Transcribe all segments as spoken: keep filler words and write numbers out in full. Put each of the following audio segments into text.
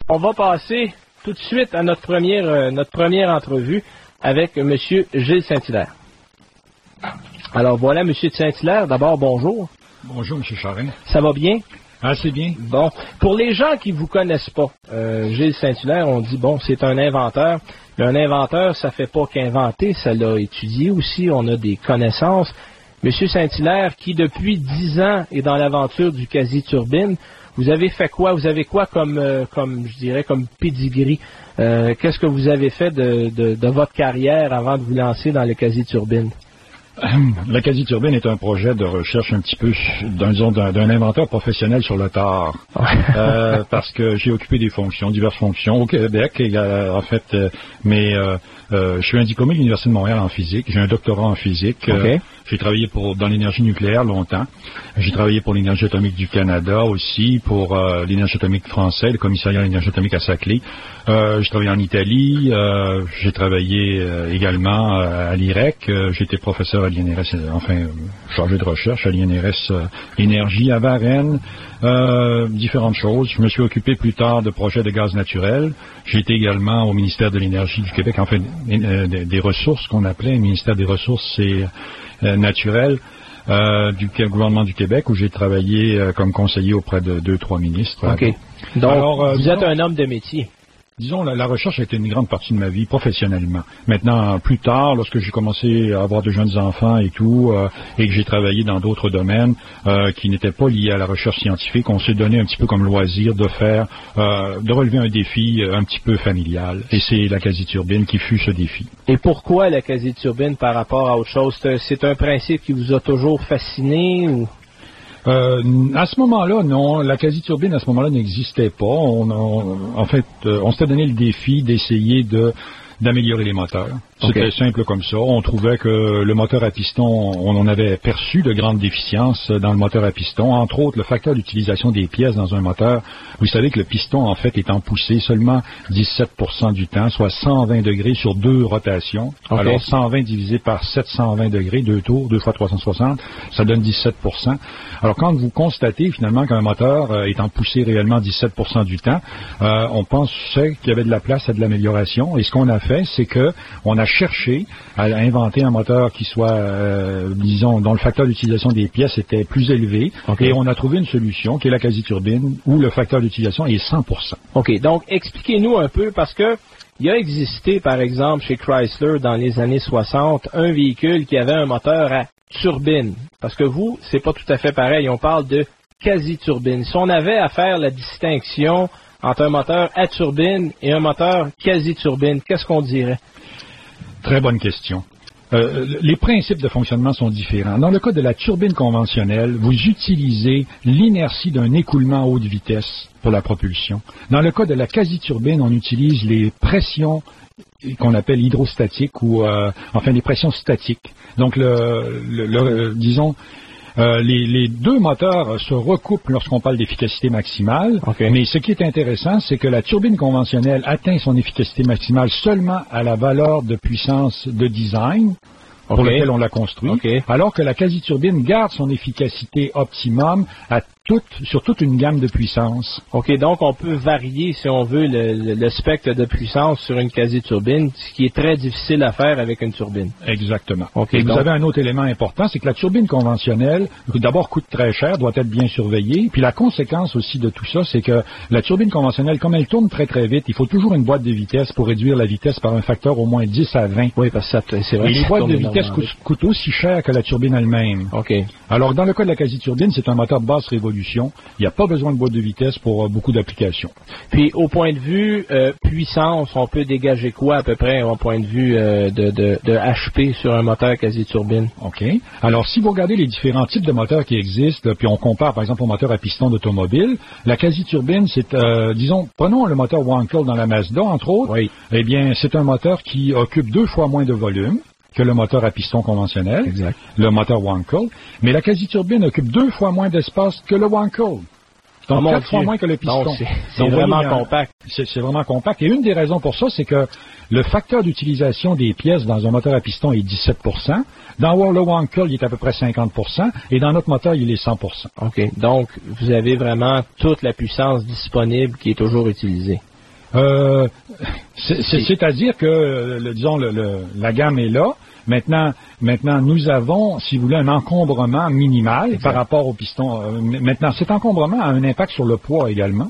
On va passer tout de suite à notre première, euh, notre première entrevue avec M. Gilles Saint-Hilaire. Alors voilà, M. Saint-Hilaire, d'abord bonjour. Bonjour, M. Charest. Ça va bien? Assez bien. Bon, pour les gens qui vous connaissent pas, euh, Gilles Saint-Hilaire, on dit, bon, c'est un inventeur. Mais un inventeur, ça fait pas qu'inventer, ça l'a étudié aussi, on a des connaissances. M. Saint-Hilaire, qui depuis dix ans est dans l'aventure du quasi-turbine, vous avez fait quoi? Vous avez quoi comme, euh, comme je dirais, comme pedigree? Euh, qu'est-ce que vous avez fait de, de, de votre carrière avant de vous lancer dans le quasi-turbine? La quasi-turbine est un projet de recherche un petit peu d'un, d'un, d'un inventeur professionnel sur le tard. euh, parce que j'ai occupé des fonctions, diverses fonctions au Québec, et, euh, en fait, euh, mais euh, euh, je suis un diplômé de l'Université de Montréal en physique, j'ai un doctorat en physique. Okay. Euh, j'ai travaillé pour dans l'énergie nucléaire longtemps. J'ai travaillé pour l'Énergie atomique du Canada aussi, pour euh, l'Énergie atomique français, le commissariat à l'énergie atomique à Saclay. Euh, j'ai travaillé en Italie, euh, j'ai travaillé euh, également euh, à l'I R E C, euh, j'ai été professeur à l'I N R S, enfin euh, chargé de recherche à l'I N R S euh, Énergie à Varennes, euh, différentes choses. Je me suis occupé plus tard de projets de gaz naturel. J'ai été également au ministère de l'Énergie du Québec, enfin euh, des, des ressources qu'on appelait, ministère des ressources et euh, naturelles. Euh, du gouvernement du Québec, où j'ai travaillé euh, comme conseiller auprès de deux, trois ministres. OK. Donc, Alors, euh, vous disons, êtes un homme de métier. Disons, la, la recherche a été une grande partie de ma vie, professionnellement. Maintenant, plus tard, lorsque j'ai commencé à avoir de jeunes enfants et tout, euh, et que j'ai travaillé dans d'autres domaines euh, qui n'étaient pas liés à la recherche scientifique, on s'est donné un petit peu comme loisir de faire, euh, de relever un défi un petit peu familial. Et c'est la quasi-turbine qui fut ce défi. Et pourquoi la quasi-turbine par rapport à autre chose? C'est un, c'est un principe qui vous a toujours fasciné ou... Euh, à ce moment-là, non. La quasi-turbine, à ce moment-là, n'existait pas. On, on, en fait, euh, on s'était donné le défi d'essayer de d'améliorer les moteurs. C'était okay. simple comme ça. On trouvait que le moteur à piston, on en avait perçu de grandes déficiences dans le moteur à piston. Entre autres, le facteur d'utilisation des pièces dans un moteur. Vous savez que le piston, en fait, étant poussé seulement dix-sept pour cent du temps, soit cent vingt degrés sur deux rotations. Okay. Alors, cent vingt divisé par sept cent vingt degrés, deux tours, deux fois trois cent soixante, ça donne dix-sept pour cent. Alors, quand vous constatez finalement qu'un moteur euh, étant poussé réellement dix-sept pour cent du temps, euh, on pensait qu'il y avait de la place à de l'amélioration. Et ce qu'on a fait, c'est que on a cherché à inventer un moteur qui soit, euh, disons, dont le facteur d'utilisation des pièces était plus élevé. Okay. Et on a trouvé une solution qui est la quasi-turbine où le facteur d'utilisation est cent pour cent. OK. Donc, expliquez-nous un peu parce que il y a existé, par exemple, chez Chrysler dans les années soixante, un véhicule qui avait un moteur à turbine. Parce que vous, c'est pas tout à fait pareil. On parle de quasi-turbine. Si on avait à faire la distinction entre un moteur à turbine et un moteur quasi-turbine, qu'est-ce qu'on dirait? Très bonne question. Euh, les principes de fonctionnement sont différents. Dans le cas de la turbine conventionnelle, vous utilisez l'inertie d'un écoulement à haute vitesse pour la propulsion. Dans le cas de la quasi-turbine, on utilise les pressions qu'on appelle hydrostatiques ou euh, enfin les pressions statiques. Donc, le, le, le disons, Euh, les, les deux moteurs se recoupent lorsqu'on parle d'efficacité maximale, okay. Mais ce qui est intéressant, c'est que la turbine conventionnelle atteint son efficacité maximale seulement à la valeur de puissance de design pour okay. laquelle on l'a construit, okay. Alors que la quasi-turbine garde son efficacité optimum à toute, sur toute une gamme de puissance. OK, donc on peut varier, si on veut, le, le, le spectre de puissance sur une quasi-turbine, ce qui est très difficile à faire avec une turbine. Exactement. Okay, Et donc... vous avez un autre élément important, c'est que la turbine conventionnelle, d'abord, coûte très cher, doit être bien surveillée. Puis la conséquence aussi de tout ça, c'est que la turbine conventionnelle, comme elle tourne très très vite, il faut toujours une boîte de vitesse pour réduire la vitesse par un facteur au moins dix à vingt. Oui, parce que ça, c'est vrai. Et les boîtes de vitesse coûtent, coûtent aussi cher que la turbine elle-même. OK. Alors, dans le cas de la quasi-turbine, c'est un moteur basse révolution. Il n'y a pas besoin de boîte de vitesse pour euh, beaucoup d'applications. Puis, au point de vue euh, puissance, on peut dégager quoi à peu près au point de vue euh, de, de, de H P sur un moteur quasi-turbine? OK. Alors, si vous regardez les différents types de moteurs qui existent, puis on compare, par exemple, au moteur à piston d'automobile, la quasi-turbine, c'est, euh, disons, prenons le moteur Wankel dans la Mazda, entre autres. Oui. Eh bien, c'est un moteur qui occupe deux fois moins de volume que le moteur à piston conventionnel, exact. Le moteur Wankel, mais la quasi-turbine occupe deux fois moins d'espace que le Wankel. Donc, oh, quatre fois moins que le piston. Donc, c'est, c'est Donc, vraiment voyez, compact. C'est, c'est vraiment compact. Et une des raisons pour ça, c'est que le facteur d'utilisation des pièces dans un moteur à piston est dix-sept pour cent. Dans le Wankel, il est à peu près cinquante pour cent. Et dans notre moteur, il est cent pour cent. OK. Donc, vous avez vraiment toute la puissance disponible qui est toujours utilisée. Euh, C'est-à-dire que, le, disons, le, le, la gamme est là. Maintenant, maintenant, nous avons, si vous voulez, un encombrement minimal exact. Par rapport au piston. Euh, maintenant, cet encombrement a un impact sur le poids également.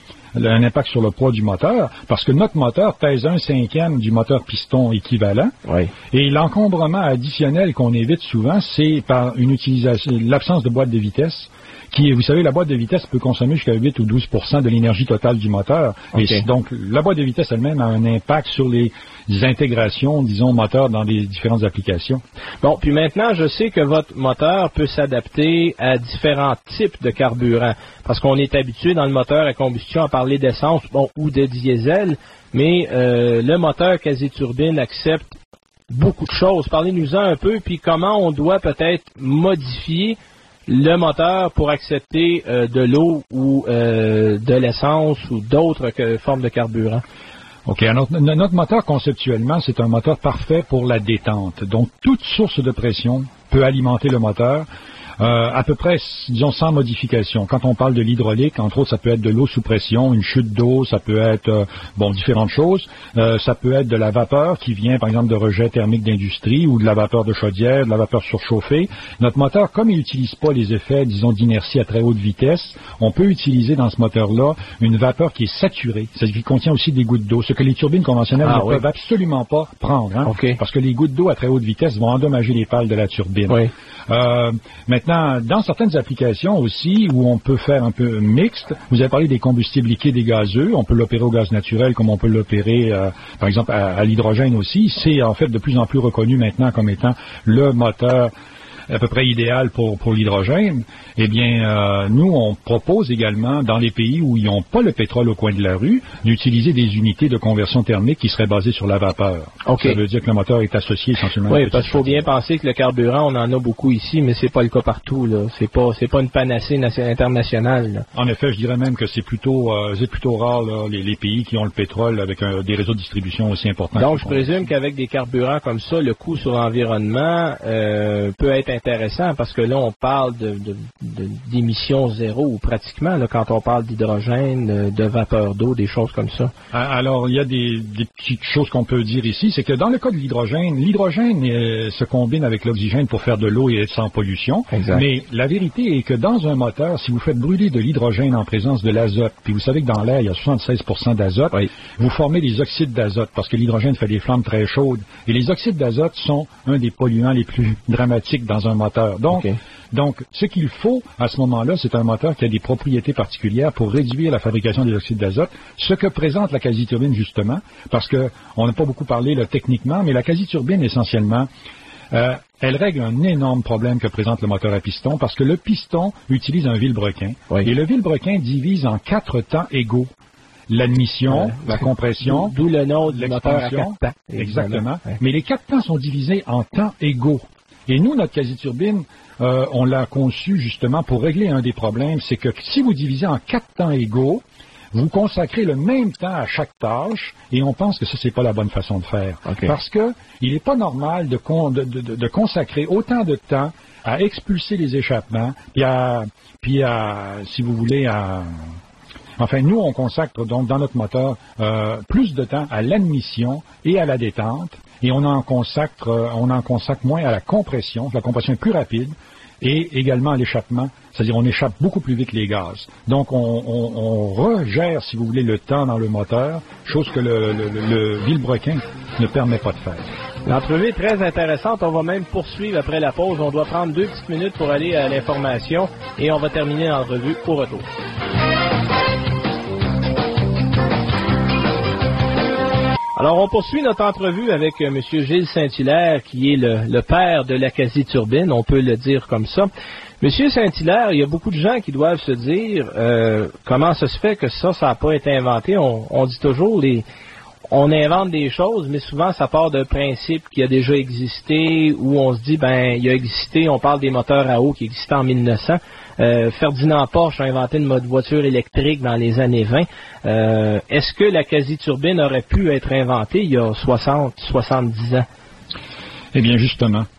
Un impact sur le poids du moteur, parce que notre moteur pèse un cinquième du moteur piston équivalent. Oui. Et l'encombrement additionnel qu'on évite souvent, c'est par une utilisation, l'absence de boîte de vitesse. Qui, vous savez, la boîte de vitesse peut consommer jusqu'à huit ou douze pour cent de l'énergie totale du moteur. Okay. Et donc, la boîte de vitesse elle-même a un impact sur les intégrations, disons, moteurs dans les différentes applications. Bon, puis maintenant, je sais que votre moteur peut s'adapter à différents types de carburant, parce qu'on est habitué dans le moteur à combustion à parler d'essence, bon, ou de diesel, mais euh, le moteur quasi-turbine accepte beaucoup de choses. Parlez-nous-en un peu, puis comment on doit peut-être modifier le moteur pour accepter euh, de l'eau ou euh, de l'essence ou d'autres que, formes de carburant. OK. Alors, notre moteur, conceptuellement, c'est un moteur parfait pour la détente. Donc, toute source de pression peut alimenter le moteur. Euh, à peu près, disons, sans modification. Quand on parle de l'hydraulique, entre autres, ça peut être de l'eau sous pression, une chute d'eau, ça peut être, euh, bon, différentes choses. Euh, ça peut être de la vapeur qui vient, par exemple, de rejets thermiques d'industrie ou de la vapeur de chaudière, de la vapeur surchauffée. Notre moteur, comme il n'utilise pas les effets, disons, d'inertie à très haute vitesse, on peut utiliser dans ce moteur-là une vapeur qui est saturée, c'est-à-dire qui contient aussi des gouttes d'eau, ce que les turbines conventionnelles ah, ne oui. peuvent absolument pas prendre, hein, okay. parce que les gouttes d'eau à très haute vitesse vont endommager les pales de la turbine. Oui. Euh, maintenant, dans certaines applications aussi, où on peut faire un peu mixte, vous avez parlé des combustibles liquides et gazeux, on peut l'opérer au gaz naturel comme on peut l'opérer, euh, par exemple, à, à l'hydrogène aussi. C'est en fait de plus en plus reconnu maintenant comme étant le moteur à peu près idéal pour, pour l'hydrogène. Eh bien, euh, nous, on propose également, dans les pays où ils n'ont pas le pétrole au coin de la rue, d'utiliser des unités de conversion thermique qui seraient basées sur la vapeur. Okay. Ça veut dire que le moteur est associé essentiellement. Oui, parce qu'il faut bien penser que le carburant, on en a beaucoup ici, mais c'est pas le cas partout, là. C'est pas, c'est pas une panacée internationale, là. En effet, je dirais même que c'est plutôt, euh, c'est plutôt rare, là, les, les pays qui ont le pétrole avec un, des réseaux de distribution aussi importants. Donc, je présume qu'avec des carburants comme ça, le coût sur l'environnement euh, peut être intéressant, parce que là, on parle de, de, de, d'émissions zéro, ou pratiquement, là, quand on parle d'hydrogène, de vapeur d'eau, des choses comme ça. Alors, il y a des, des petites choses qu'on peut dire ici, c'est que dans le cas de l'hydrogène, l'hydrogène euh, se combine avec l'oxygène pour faire de l'eau et être sans pollution. Exact. Mais la vérité est que dans un moteur, si vous faites brûler de l'hydrogène en présence de l'azote, puis vous savez que dans l'air, il y a soixante-seize pour cent d'azote, oui. vous formez des oxydes d'azote, parce que l'hydrogène fait des flammes très chaudes. Et les oxydes d'azote sont un des polluants les plus dramatiques dans un moteur. Donc, okay. donc, ce qu'il faut à ce moment-là, c'est un moteur qui a des propriétés particulières pour réduire la fabrication des oxydes d'azote, ce que présente la quasi-turbine justement, parce que on n'a pas beaucoup parlé là, techniquement, mais la quasi-turbine essentiellement, euh, elle règle un énorme problème que présente le moteur à piston, parce que le piston utilise un vilebrequin, oui. et le vilebrequin divise en quatre temps égaux. L'admission, ouais, la compression, d'où le nom du moteur à quatre temps. Exactement. Ouais. Mais les quatre temps sont divisés en temps égaux. Et nous, notre quasi-turbine, euh, on l'a conçu justement pour régler un des problèmes, c'est que si vous divisez en quatre temps égaux, vous consacrez le même temps à chaque tâche, et on pense que ça, c'est pas la bonne façon de faire. Okay. Parce que il n'est pas normal de, con, de, de, de consacrer autant de temps à expulser les échappements, puis à, puis à, si vous voulez, à... Enfin, nous, on consacre donc dans notre moteur euh, plus de temps à l'admission et à la détente, et on en consacre, euh, on en consacre moins à la compression. La compression est plus rapide, et également à l'échappement, c'est-à-dire on échappe beaucoup plus vite les gaz. Donc, on, on, on regère, si vous voulez, le temps dans le moteur, chose que le, le, le, le vilebrequin ne permet pas de faire. L'entrevue est très intéressante. On va même poursuivre après la pause. On doit prendre deux petites minutes pour aller à l'information, et on va terminer l'entrevue au retour. Alors, on poursuit notre entrevue avec euh, M. Gilles Saint-Hilaire, qui est le, le père de la quasi-turbine, on peut le dire comme ça. M. Saint-Hilaire, il y a beaucoup de gens qui doivent se dire euh, comment ça se fait que ça, ça n'a pas été inventé. On, on dit toujours, les, on invente des choses, mais souvent ça part d'un principe qui a déjà existé, où on se dit, ben, il a existé, on parle des moteurs à eau qui existaient en mille neuf cents. Euh, Ferdinand Porsche a inventé une voiture électrique dans les années vingt. Euh, est-ce que la quasi-turbine aurait pu être inventée il y a soixante, soixante-dix ans? Eh bien, justement.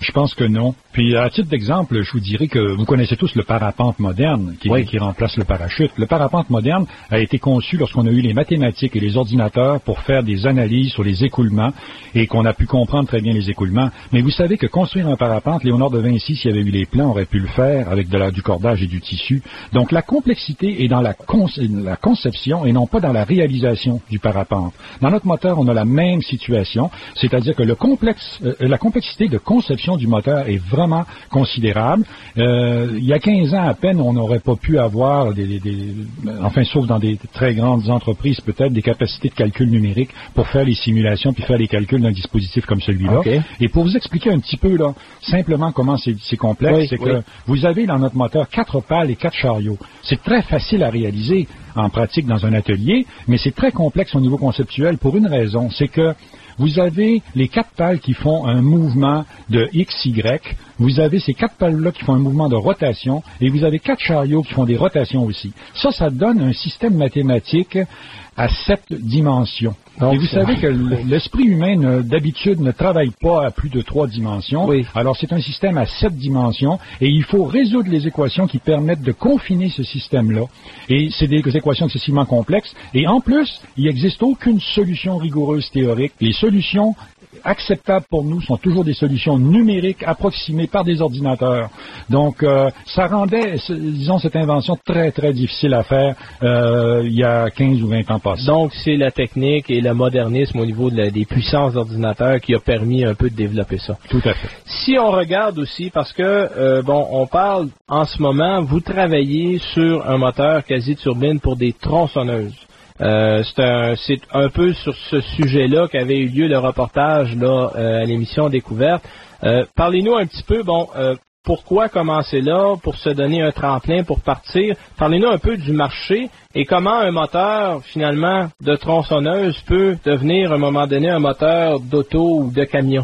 Je pense que non. Puis, à titre d'exemple, je vous dirais que vous connaissez tous le parapente moderne qui, oui. qui remplace le parachute. Le parapente moderne a été conçu lorsqu'on a eu les mathématiques et les ordinateurs pour faire des analyses sur les écoulements et qu'on a pu comprendre très bien les écoulements. Mais vous savez que construire un parapente, Léonard de Vinci, s'il y avait eu les plans, aurait pu le faire avec de la, du cordage et du tissu. Donc, la complexité est dans la, con, la conception et non pas dans la réalisation du parapente. Dans notre moteur, on a la même situation, c'est-à-dire que le complexe, euh, la complexité de conception du moteur est vraiment considérable. Euh, il y a quinze ans à peine, on n'aurait pas pu avoir, des, des, des, enfin sauf dans des très grandes entreprises peut-être, des capacités de calcul numérique pour faire les simulations puis faire les calculs d'un dispositif comme celui-là. Okay. Et pour vous expliquer un petit peu là, simplement comment c'est, c'est complexe, oui, c'est oui. que vous avez dans notre moteur quatre pales et quatre chariots. C'est très facile à réaliser en pratique dans un atelier, mais c'est très complexe au niveau conceptuel pour une raison, c'est que vous avez les quatre pales qui font un mouvement de X, Y. Vous avez ces quatre pales-là qui font un mouvement de rotation. Et vous avez quatre chariots qui font des rotations aussi. Ça, ça donne un système mathématique à sept dimensions. Donc, et vous savez que l'esprit humain, ne, d'habitude, ne travaille pas à plus de trois dimensions. Oui. Alors, c'est un système à sept dimensions. Et il faut résoudre les équations qui permettent de confiner ce système-là. Et c'est des équations excessivement complexes. Et en plus, il n'existe aucune solution rigoureuse théorique. Les solutions acceptables pour nous sont toujours des solutions numériques approximées par des ordinateurs. Donc, euh, ça rendait, disons, cette invention très, très difficile à faire euh, il y a quinze ou vingt ans passés. Donc, c'est la technique et le modernisme au niveau de la, des puissances d'ordinateurs qui a permis un peu de développer ça. Tout à fait. Si on regarde aussi, parce que, euh, bon, on parle en ce moment, vous travaillez sur un moteur quasi-turbine pour des tronçonneuses. Euh, c'est, un, c'est un peu sur ce sujet-là qu'avait eu lieu le reportage là euh, à l'émission Découverte. Euh, parlez-nous un petit peu, bon, euh, pourquoi commencer là, pour se donner un tremplin, pour partir. Parlez-nous un peu du marché et comment un moteur, finalement, de tronçonneuse peut devenir, à un moment donné, un moteur d'auto ou de camion.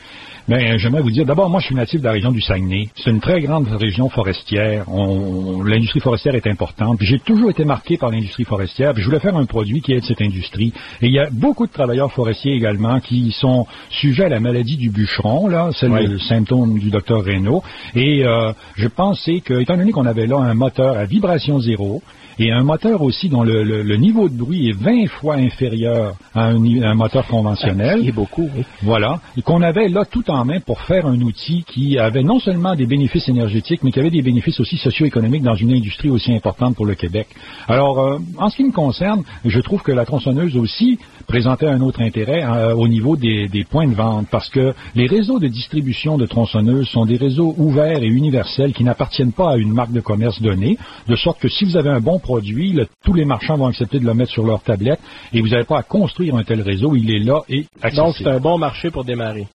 Bien, j'aimerais vous dire, d'abord, moi, je suis natif de la région du Saguenay. C'est une très grande région forestière. On, l'industrie forestière est importante. J'ai toujours été marqué par l'industrie forestière. Puis je voulais faire un produit qui aide cette industrie. Et il y a beaucoup de travailleurs forestiers également qui sont sujets à la maladie du bûcheron, là, c'est oui. le symptôme du docteur Reynaud. Et euh, je pensais que, étant donné qu'on avait là un moteur à vibration zéro, et un moteur aussi dont le, le, le niveau de bruit est vingt fois inférieur à un, un moteur conventionnel. Il est beaucoup, oui. Voilà. Et qu'on avait là tout en main pour faire un outil qui avait non seulement des bénéfices énergétiques, mais qui avait des bénéfices aussi socio-économiques dans une industrie aussi importante pour le Québec. Alors, euh, en ce qui me concerne, je trouve que la tronçonneuse aussi présentait un autre intérêt euh, au niveau des, des points de vente, parce que les réseaux de distribution de tronçonneuses sont des réseaux ouverts et universels qui n'appartiennent pas à une marque de commerce donnée, de sorte que si vous avez un bon produit, le, tous les marchands vont accepter de le mettre sur leur tablette et vous n'avez pas à construire un tel réseau, il est là et accessible. Donc c'est un bon marché pour démarrer.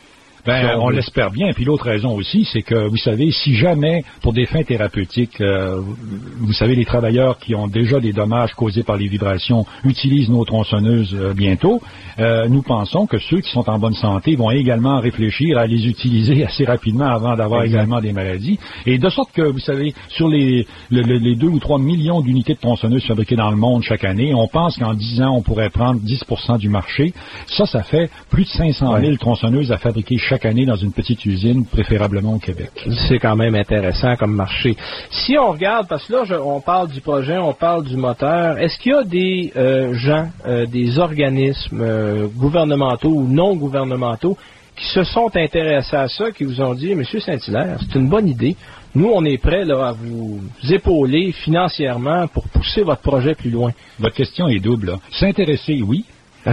Ben, on l'espère bien. Puis l'autre raison aussi, c'est que, vous savez, si jamais, pour des fins thérapeutiques, euh, vous savez, les travailleurs qui ont déjà des dommages causés par les vibrations utilisent nos tronçonneuses euh, bientôt, euh, nous pensons que ceux qui sont en bonne santé vont également réfléchir à les utiliser assez rapidement avant d'avoir exact. également des maladies. Et de sorte que, vous savez, sur les, le, le, les deux ou trois millions d'unités de tronçonneuses fabriquées dans le monde chaque année, on pense qu'en dix ans, on pourrait prendre dix pour cent du marché. Ça, ça fait plus de cinq cent mille ouais. tronçonneuses à fabriquer chaque année dans une petite usine, préférablement au Québec. C'est quand même intéressant comme marché. Si on regarde, parce que là, je, on parle du projet, on parle du moteur, est-ce qu'il y a des euh, gens, euh, des organismes euh, gouvernementaux ou non gouvernementaux qui se sont intéressés à ça, qui vous ont dit, Monsieur Saint-Hilaire, c'est une bonne idée. Nous, on est prêts là, à vous épauler financièrement pour pousser votre projet plus loin. Votre question est double. Là. S'intéresser, oui.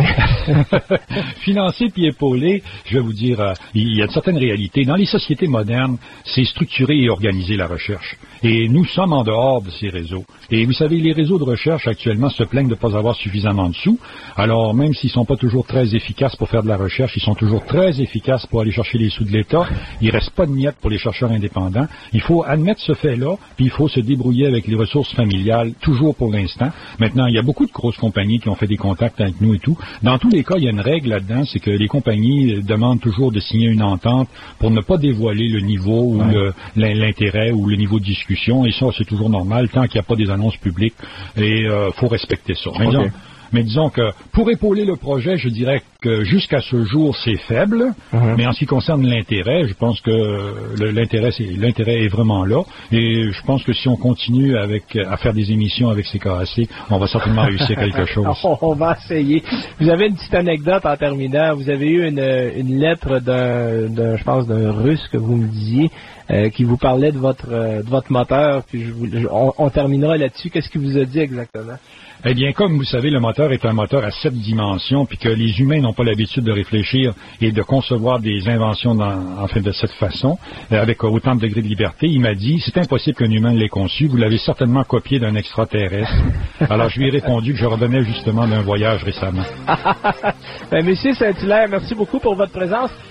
Financer puis épauler, je vais vous dire, euh, il y a de certaines réalités. Dans les sociétés modernes, c'est structurer et organiser la recherche. Et nous sommes en dehors de ces réseaux. Et vous savez, les réseaux de recherche actuellement se plaignent de ne pas avoir suffisamment de sous. Alors, même s'ils ne sont pas toujours très efficaces pour faire de la recherche, ils sont toujours très efficaces pour aller chercher les sous de l'État. Il ne reste pas de miettes pour les chercheurs indépendants. Il faut admettre ce fait-là, puis il faut se débrouiller avec les ressources familiales, toujours pour l'instant. Maintenant, il y a beaucoup de grosses compagnies qui ont fait des contacts avec nous et tout. Dans tous les cas, il y a une règle là-dedans, c'est que les compagnies demandent toujours de signer une entente pour ne pas dévoiler le niveau ou ouais. le, l'intérêt ou le niveau de discussion. Et ça, c'est toujours normal tant qu'il n'y a pas des annonces publiques. Et il euh, faut respecter ça. Okay. Disons, Mais disons que pour épauler le projet, je dirais que jusqu'à ce jour, c'est faible. Uh-huh. Mais en ce qui concerne l'intérêt, je pense que le, l'intérêt, c'est, l'intérêt est vraiment là. Et je pense que si on continue avec, à faire des émissions avec C K A C, on va certainement réussir quelque chose. On va essayer. Vous avez une petite anecdote en terminant. Vous avez eu une, une lettre d'un, d'un, je pense, d'un Russe que vous me disiez, euh, qui vous parlait de votre, euh, de votre moteur. Puis je vous, je, on, on terminera là-dessus. Qu'est-ce qu'il vous a dit exactement? Eh bien, comme vous savez, le moteur est un moteur à sept dimensions, puis que les humains n'ont pas l'habitude de réfléchir et de concevoir des inventions dans, en fait, de cette façon, euh, avec autant de degrés de liberté. Il m'a dit, c'est impossible qu'un humain l'ait conçu, vous l'avez certainement copié d'un extraterrestre. Alors, je lui ai répondu que je revenais justement d'un voyage récemment. ben, Monsieur Saint-Hilaire, merci beaucoup pour votre présence.